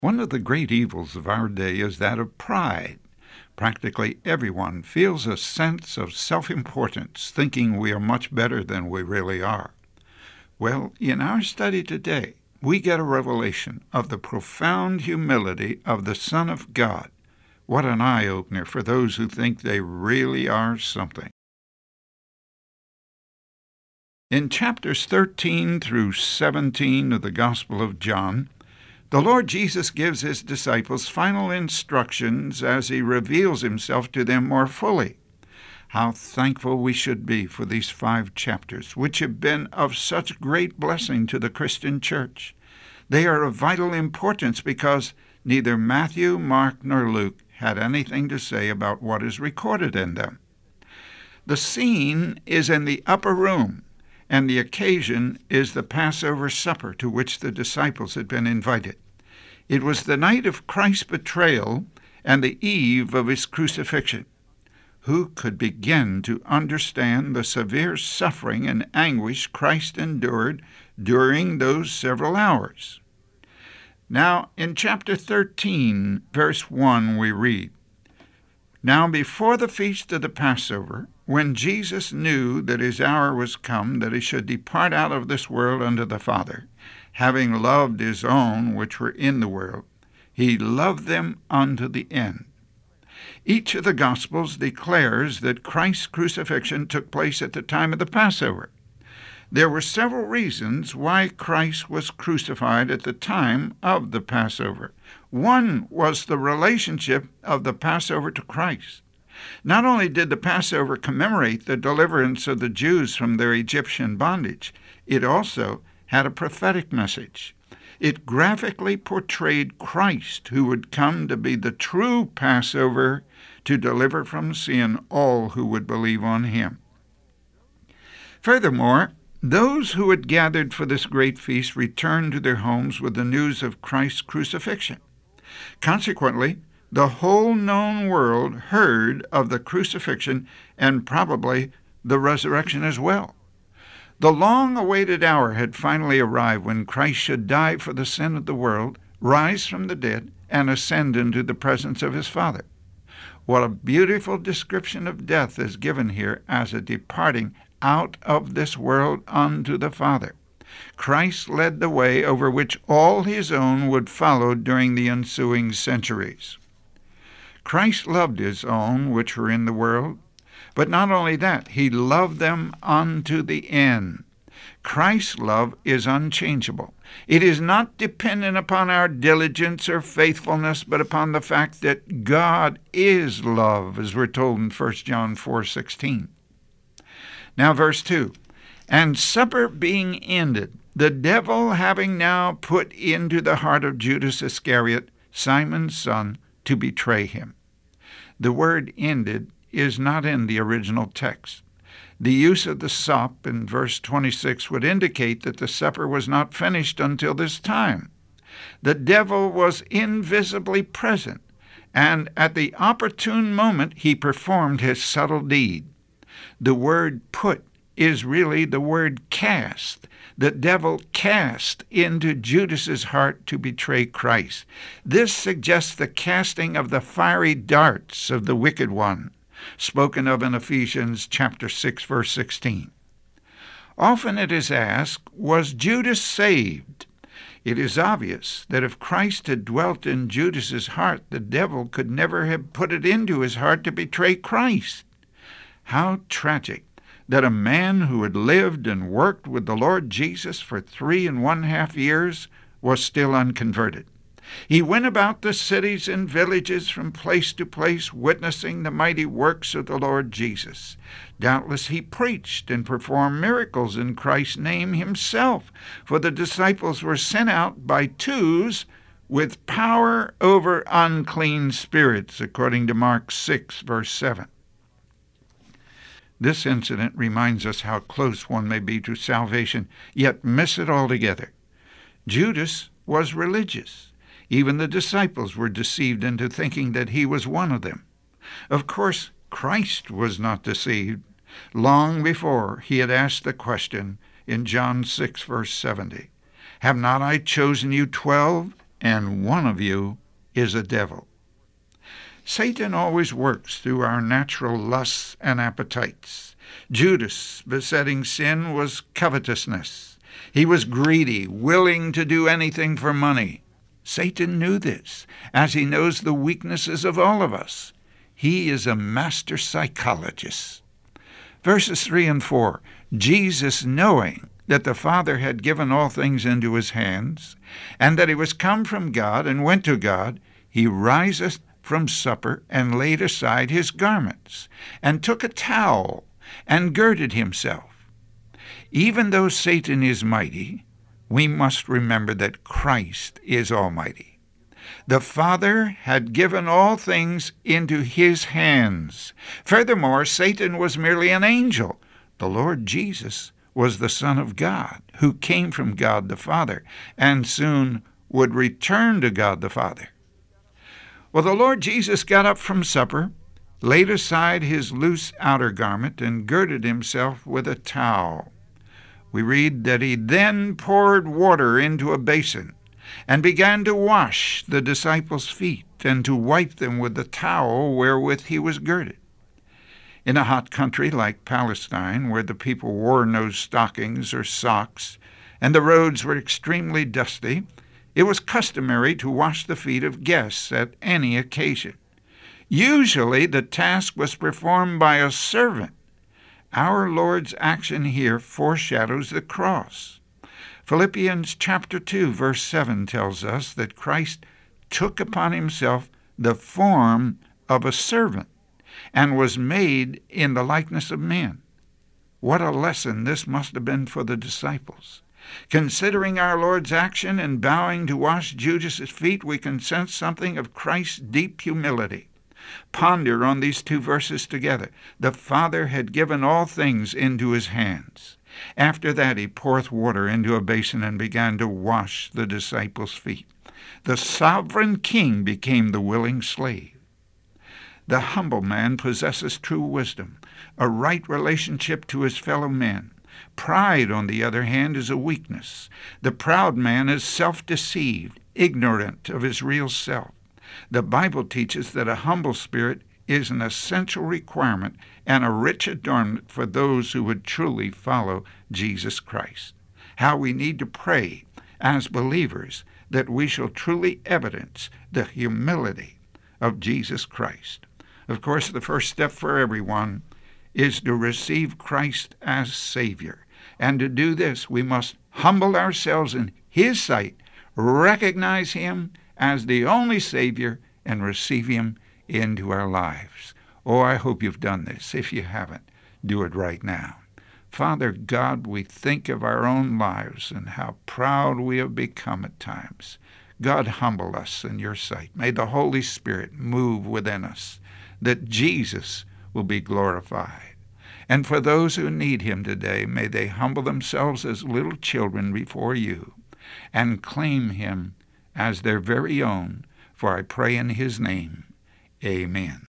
One of the great evils of our day is that of pride. Practically everyone feels a sense of self-importance, thinking we are much better than we really are. Well, in our study today, we get a revelation of the profound humility of the Son of God. What an eye-opener for those who think they really are something. In chapters 13 through 17 of the Gospel of John, the Lord Jesus gives his disciples final instructions as he reveals himself to them more fully. How thankful we should be for these 5 chapters, which have been of such great blessing to the Christian church. They are of vital importance because neither Matthew, Mark, nor Luke had anything to say about what is recorded in them. The scene is in the upper room, and the occasion is the Passover supper to which the disciples had been invited. It was the night of Christ's betrayal and the eve of his crucifixion. Who could begin to understand the severe suffering and anguish Christ endured during those several hours? Now, in chapter 13, verse 1, we read, "Now before the feast of the Passover, when Jesus knew that his hour was come, that he should depart out of this world unto the Father, having loved his own which were in the world, he loved them unto the end." Each of the Gospels declares that Christ's crucifixion took place at the time of the Passover. There were several reasons why Christ was crucified at the time of the Passover. One was the relationship of the Passover to Christ. Not only did the Passover commemorate the deliverance of the Jews from their Egyptian bondage, it also had a prophetic message. It graphically portrayed Christ, who would come to be the true Passover to deliver from sin all who would believe on him. Furthermore, those who had gathered for this great feast returned to their homes with the news of Christ's crucifixion. Consequently, the whole known world heard of the crucifixion and probably the resurrection as well. The long-awaited hour had finally arrived when Christ should die for the sin of the world, rise from the dead, and ascend into the presence of his Father. What a beautiful description of death is given here as a departing out of this world unto the Father. Christ led the way over which all his own would follow during the ensuing centuries. Christ loved his own which were in the world, but not only that, he loved them unto the end. Christ's love is unchangeable. It is not dependent upon our diligence or faithfulness, but upon the fact that God is love, as we're told in 1 John 4:16. Now verse 2, "And supper being ended, the devil having now put into the heart of Judas Iscariot, Simon's son, to betray him." The word ended is not in the original text. The use of the sop in verse 26 would indicate that the supper was not finished until this time. The devil was invisibly present, and at the opportune moment he performed his subtle deed. The word put is really the word cast. The devil cast into Judas's heart to betray Christ. This suggests the casting of the fiery darts of the wicked one, spoken of in Ephesians chapter 6, verse 16. Often it is asked, was Judas saved? It is obvious that if Christ had dwelt in Judas's heart, the devil could never have put it into his heart to betray Christ. How tragic that a man who had lived and worked with the Lord Jesus for 3.5 years was still unconverted. He went about the cities and villages from place to place, witnessing the mighty works of the Lord Jesus. Doubtless he preached and performed miracles in Christ's name himself, for the disciples were sent out by twos with power over unclean spirits, according to Mark 6, verse 7. This incident reminds us how close one may be to salvation, yet miss it altogether. Judas was religious. Even the disciples were deceived into thinking that he was one of them. Of course, Christ was not deceived. Long before he had asked the question in John 6, verse 70, "Have not I chosen you 12, and one of you is a devil. Satan always works through our natural lusts and appetites. Judas' besetting sin was covetousness. He was greedy, willing to do anything for money. Satan knew this, as he knows the weaknesses of all of us. He is a master psychologist. Verses 3 and 4, Jesus, knowing that the Father had given all things into his hands, and that he was come from God and went to God, he riseth from supper, and laid aside his garments, and took a towel, and girded himself. Even though Satan is mighty, we must remember that Christ is almighty. The Father had given all things into his hands. Furthermore, Satan was merely an angel. The Lord Jesus was the Son of God, who came from God the Father, and soon would return to God the Father. Well, the Lord Jesus got up from supper, laid aside his loose outer garment, and girded himself with a towel. We read that he then poured water into a basin, and began to wash the disciples' feet, and to wipe them with the towel wherewith he was girded. In a hot country like Palestine, where the people wore no stockings or socks, and the roads were extremely dusty, it was customary to wash the feet of guests at any occasion. Usually the task was performed by a servant. Our Lord's action here foreshadows the cross. Philippians chapter 2, verse 7 tells us that Christ took upon himself the form of a servant and was made in the likeness of men. What a lesson this must have been for the disciples. Considering our Lord's action in bowing to wash Judas's feet, we can sense something of Christ's deep humility. Ponder on these two verses together. The Father had given all things into his hands. After that he poureth water into a basin and began to wash the disciples' feet. The sovereign king became the willing slave. The humble man possesses true wisdom, a right relationship to his fellow men. Pride, on the other hand, is a weakness. The proud man is self-deceived, ignorant of his real self. The Bible teaches that a humble spirit is an essential requirement and a rich adornment for those who would truly follow Jesus Christ. How we need to pray as believers that we shall truly evidence the humility of Jesus Christ. Of course, the first step for everyone is to receive Christ as Savior. And to do this, we must humble ourselves in his sight, recognize him as the only Savior, and receive him into our lives. Oh, I hope you've done this. If you haven't, do it right now. Father God, we think of our own lives and how proud we have become at times. God, humble us in your sight. May the Holy Spirit move within us, that Jesus will be glorified. And for those who need him today, may they humble themselves as little children before you and claim him as their very own, for I pray in his name. Amen.